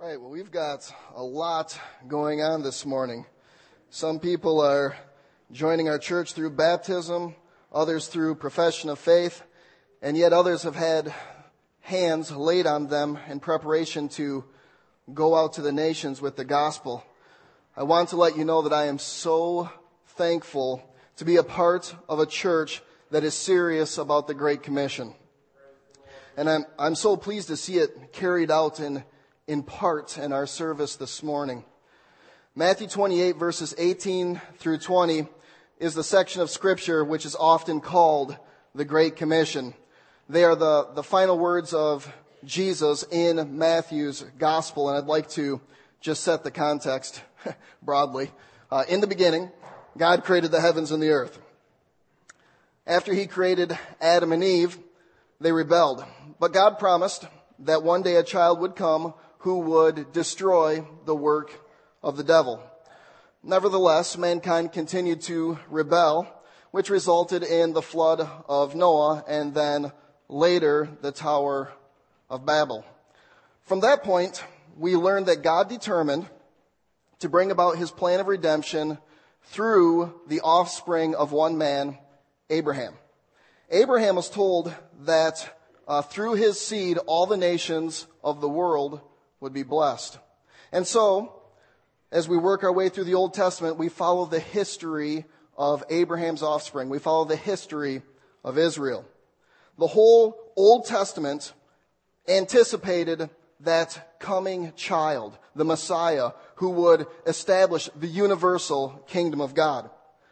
All right, well, we've got a lot going on this morning. Some people are joining our church through baptism, others through profession of faith, and yet others have had hands laid on them in preparation to go out to the nations with the gospel. I want to let you know that I am so thankful to be a part of a church that is serious about the Great Commission. And I'm so pleased to see it carried out in part in our service this morning. Matthew 28 verses 18 through 20 is the section of Scripture which is often called the Great Commission. They are the final words of Jesus in Matthew's Gospel, and I'd like to just set the context broadly. In the beginning, God created the heavens and the earth. After He created Adam and Eve, they rebelled. But God promised that one day a child would come who would destroy the work of the devil. Nevertheless, mankind continued to rebel, which resulted in the flood of Noah and then later the Tower of Babel. From that point, we learned that God determined to bring about His plan of redemption through the offspring of one man, Abraham. Abraham was told that through his seed, all the nations of the world would be blessed. And so, as we work our way through the Old Testament, we follow the history of Abraham's offspring. We follow the history of Israel. The whole Old Testament anticipated that coming child, the Messiah, who would establish the universal kingdom of God.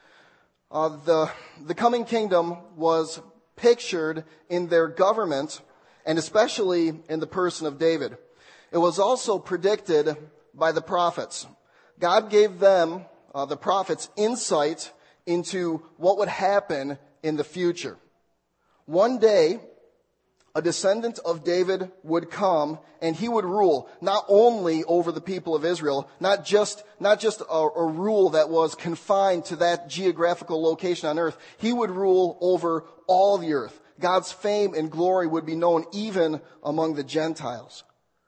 The coming kingdom was pictured in their government, and especially in the person of David. It was also predicted by the prophets. God gave them, the prophets, insight into what would happen in the future. One day, a descendant of David would come, and he would rule not only over the people of Israel, not just a rule that was confined to that geographical location on earth. He would rule over all the earth. God's fame and glory would be known even among the Gentiles.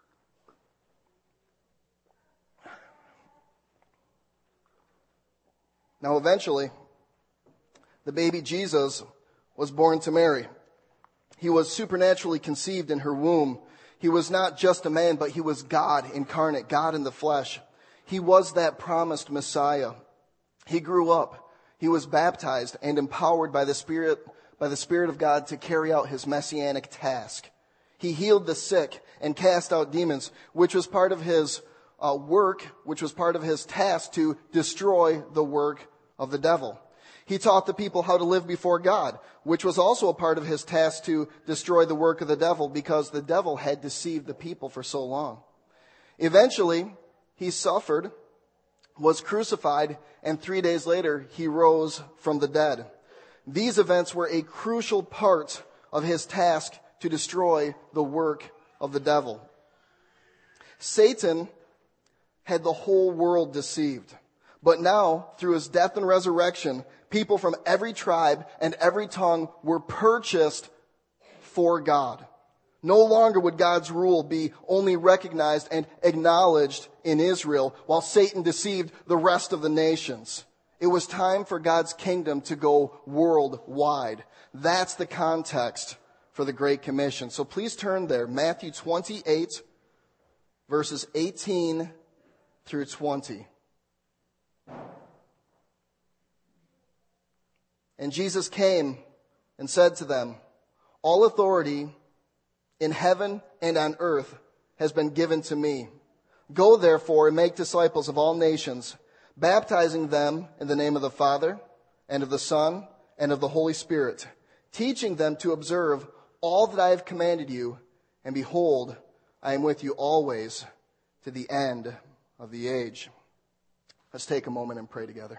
Now, eventually, the baby Jesus was born to Mary. He was supernaturally conceived in her womb. He was not just a man, but he was God incarnate, God in the flesh. He was that promised Messiah. He grew up. He was baptized and empowered by the Spirit of God to carry out his messianic task. He healed the sick and cast out demons, which was part of his work, which was part of his task to destroy the work of the devil. He taught the people how to live before God, which was also a part of his task to destroy the work of the devil, because the devil had deceived the people for so long. Eventually, he suffered, was crucified, and 3 days later, he rose from the dead. These events were a crucial part of his task to destroy the work of the devil. Satan had the whole world deceived. But now, through his death and resurrection, people from every tribe and every tongue were purchased for God. No longer would God's rule be only recognized and acknowledged in Israel, while Satan deceived the rest of the nations. It was time for God's kingdom to go worldwide. That's the context for the Great Commission. So please turn there. Matthew 28, verses 18 through 20. And Jesus came and said to them, "All authority in heaven and on earth has been given to me. Go therefore and make disciples of all nations, baptizing them in the name of the Father and of the Son and of the Holy Spirit, teaching them to observe all that I have commanded you. And behold, I am with you always to the end of the age." Let's take a moment and pray together.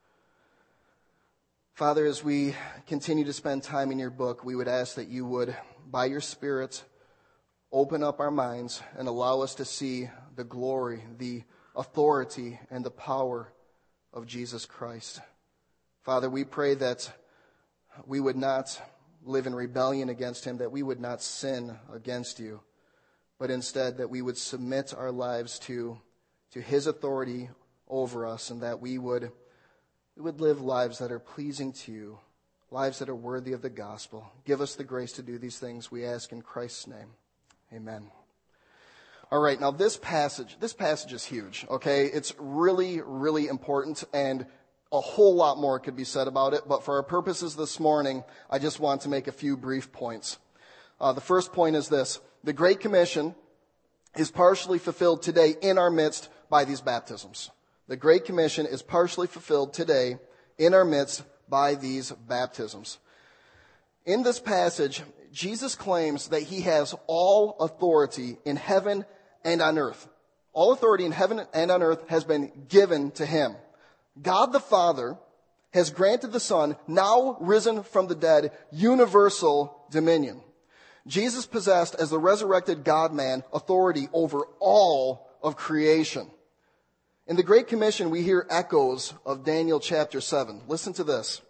Father, as we continue to spend time in your book, we would ask that you would, by your Spirit, open up our minds and allow us to see the glory, the authority, and the power of Jesus Christ. Father, we pray that we would not live in rebellion against him, that we would not sin against you, but instead that we would submit our lives to his authority over us, and that we would live lives that are pleasing to you, lives that are worthy of the gospel. Give us the grace to do these things, we ask in Christ's name. Amen. All right, now this passage is huge, okay? It's really, really important, and a whole lot more could be said about it, but for our purposes this morning, I just want to make a few brief points. The first point is this: the Great Commission is partially fulfilled today in our midst by these baptisms. The Great Commission is partially fulfilled today in our midst by these baptisms. In this passage, Jesus claims that he has all authority in heaven and on earth. All authority in heaven and on earth has been given to him. God the Father has granted the Son, now risen from the dead, universal dominion. Jesus possessed, as the resurrected God-man, authority over all of creation. In the Great Commission, we hear echoes of Daniel chapter 7. Listen to this.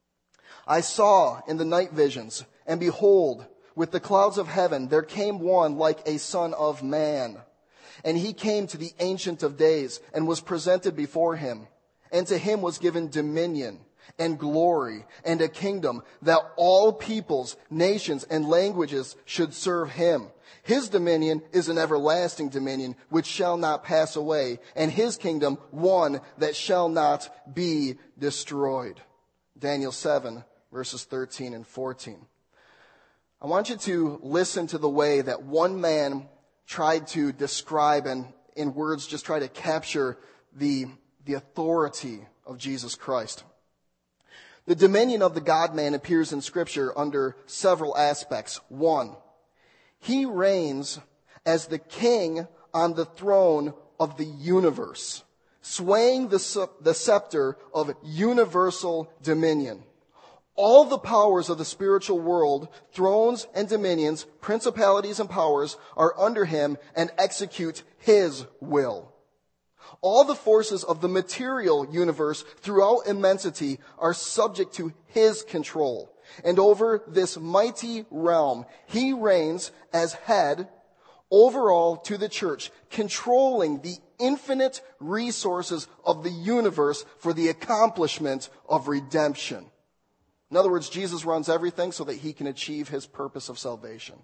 I saw in the night visions, and behold, with the clouds of heaven, there came one like a son of man. And he came to the Ancient of Days and was presented before him. And to him was given dominion and glory and a kingdom, that all peoples, nations, and languages should serve him. His dominion is an everlasting dominion which shall not pass away, and his kingdom one that shall not be destroyed. Daniel 7, verses 13 and 14. I want you to listen to the way that one man tried to describe and in words just try to capture the authority of Jesus Christ. The dominion of the God-man appears in Scripture under several aspects. 1, he reigns as the king on the throne of the universe, swaying the scepter of universal dominion. All the powers of the spiritual world, thrones and dominions, principalities and powers, are under him and execute his will. All the forces of the material universe throughout immensity are subject to his control. And over this mighty realm, he reigns as head overall to the church, controlling the infinite resources of the universe for the accomplishment of redemption. In other words, Jesus runs everything so that he can achieve his purpose of salvation.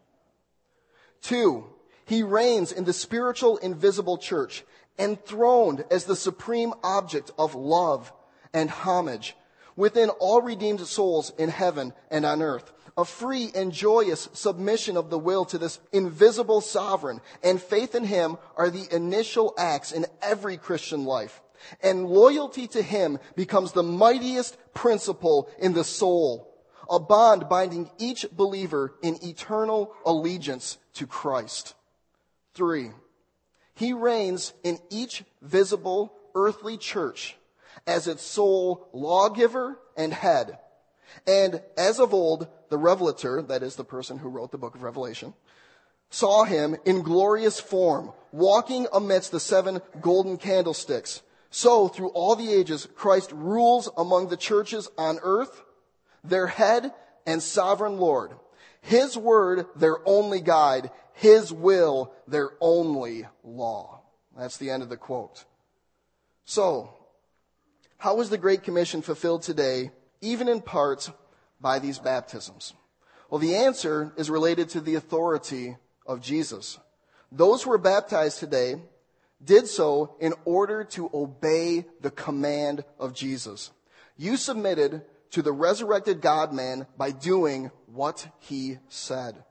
2, he reigns in the spiritual invisible church, enthroned as the supreme object of love and homage within all redeemed souls in heaven and on earth. A free and joyous submission of the will to this invisible sovereign and faith in him are the initial acts in every Christian life. And loyalty to him becomes the mightiest principle in the soul, a bond binding each believer in eternal allegiance to Christ. 3, he reigns in each visible earthly church as its sole lawgiver and head. And as of old, the Revelator, that is the person who wrote the book of Revelation, saw him in glorious form, walking amidst the 7 golden candlesticks. So, through all the ages, Christ rules among the churches on earth, their head and sovereign Lord. His word, their only guide. His will, their only law. That's the end of the quote. So, how is the Great Commission fulfilled today, even in part, by these baptisms? Well, the answer is related to the authority of Jesus. Those who are baptized today did so in order to obey the command of Jesus. You submitted to the resurrected God-man by doing what he said.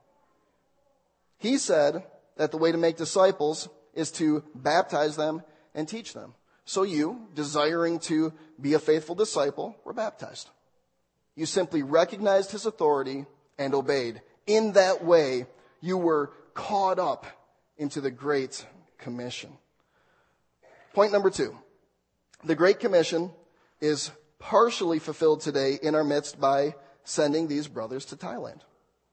He said that the way to make disciples is to baptize them and teach them. So you, desiring to be a faithful disciple, were baptized. You simply recognized his authority and obeyed. In that way, you were caught up into the Great Commission. Point number 2. The Great Commission is partially fulfilled today in our midst by sending these brothers to Thailand.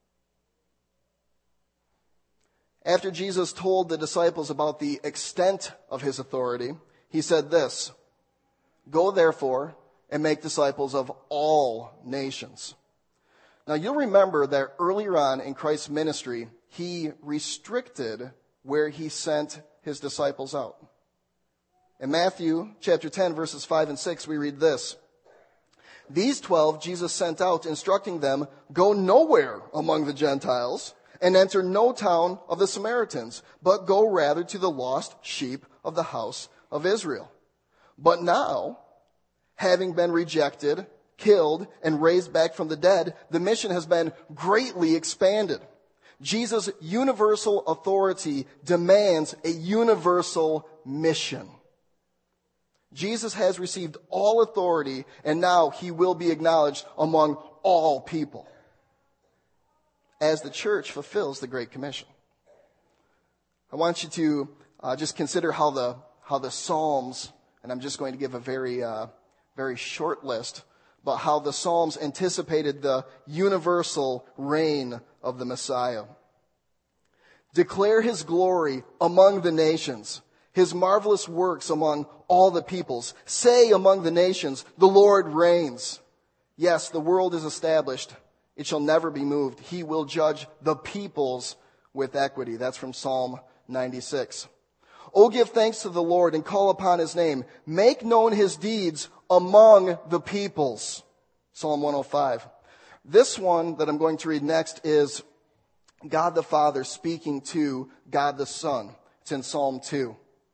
After Jesus told the disciples about the extent of his authority, he said this: "Go therefore and make disciples of all nations." Now you'll remember that earlier on in Christ's ministry, he restricted where he sent his disciples out. In Matthew chapter 10, verses 5 and 6, we read this. These 12 Jesus sent out, instructing them, go nowhere among the Gentiles and enter no town of the Samaritans, but go rather to the lost sheep of the house of Israel. But now, having been rejected, killed, and raised back from the dead, the mission has been greatly expanded. Jesus' universal authority demands a universal mission. Jesus has received all authority, and now he will be acknowledged among all people as the church fulfills the Great Commission. I want you to just consider how the Psalms, and I'm just going to give a very short list, but how the Psalms anticipated the universal reign of the Messiah. Declare his glory among the nations, his marvelous works among all the peoples. Say among the nations, the Lord reigns. Yes, the world is established. It shall never be moved. He will judge the peoples with equity. That's from Psalm 96. Oh, give thanks to the Lord and call upon his name. Make known his deeds among the peoples. Psalm 105. This one that I'm going to read next is God the Father speaking to God the Son. It's in Psalm 2.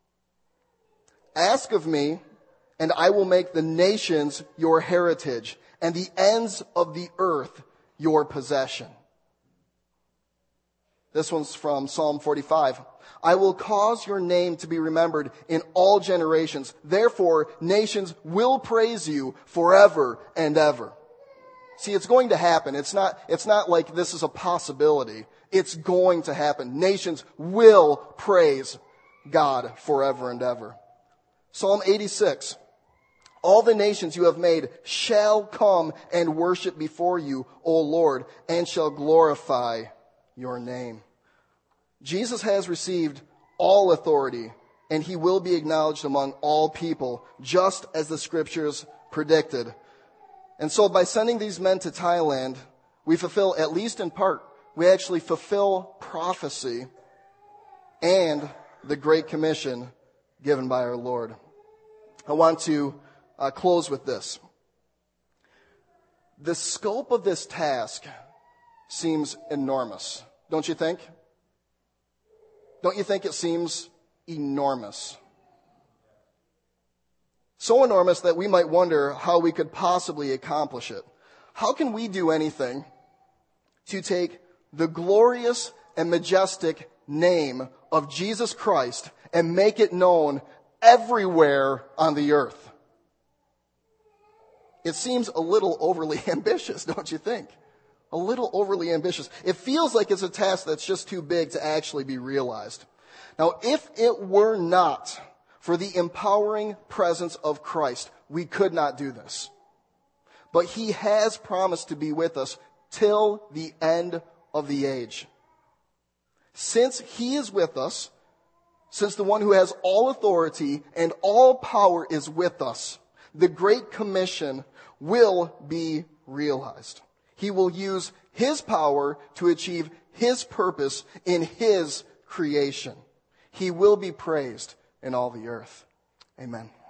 Ask of me, and I will make the nations your heritage, and the ends of the earth your possession. This one's from Psalm 45. I will cause your name to be remembered in all generations. Therefore, nations will praise you forever and ever. See, it's going to happen. It's not like this is a possibility. It's going to happen. Nations will praise God forever and ever. Psalm 86. All the nations you have made shall come and worship before you, O Lord, and shall glorify your name. Jesus has received all authority, and he will be acknowledged among all people, just as the scriptures predicted. And so by sending these men to Thailand, we fulfill, at least in part, we actually fulfill prophecy and the Great Commission given by our Lord. I want to close with this. The scope of this task seems enormous, don't you think? Don't you think it seems enormous? So enormous that we might wonder how we could possibly accomplish it. How can we do anything to take the glorious and majestic name of Jesus Christ and make it known everywhere on the earth? It seems a little overly ambitious, don't you think? A little overly ambitious. It feels like it's a task that's just too big to actually be realized. Now, if it were not for the empowering presence of Christ, we could not do this. But he has promised to be with us till the end of the age. Since he is with us, since the one who has all authority and all power is with us, the Great Commission will be realized. He will use his power to achieve his purpose in his creation. He will be praised in all the earth. Amen.